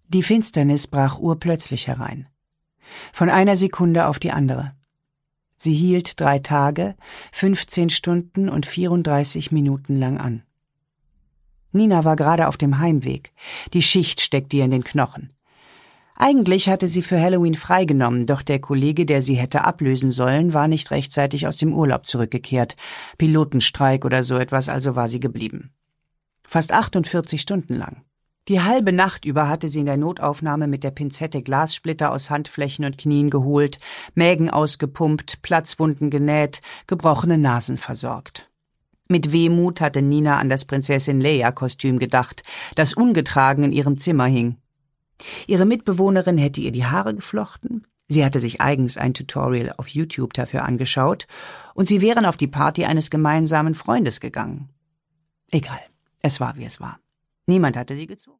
Die Finsternis brach urplötzlich herein. Von einer Sekunde auf die andere. Sie hielt 3 Tage, 15 Stunden und 34 Minuten lang an. Nina war gerade auf dem Heimweg. Die Schicht steckte ihr in den Knochen. Eigentlich hatte sie für Halloween freigenommen, doch der Kollege, der sie hätte ablösen sollen, war nicht rechtzeitig aus dem Urlaub zurückgekehrt. Pilotenstreik oder so etwas, also war sie geblieben. Fast 48 Stunden lang. Die halbe Nacht über hatte sie in der Notaufnahme mit der Pinzette Glassplitter aus Handflächen und Knien geholt, Mägen ausgepumpt, Platzwunden genäht, gebrochene Nasen versorgt. Mit Wehmut hatte Nina an das Prinzessin Leia-Kostüm gedacht, das ungetragen in ihrem Zimmer hing. Ihre Mitbewohnerin hätte ihr die Haare geflochten, sie hatte sich eigens ein Tutorial auf YouTube dafür angeschaut, und sie wären auf die Party eines gemeinsamen Freundes gegangen. Egal, es war, wie es war. Niemand hatte sie gezwungen.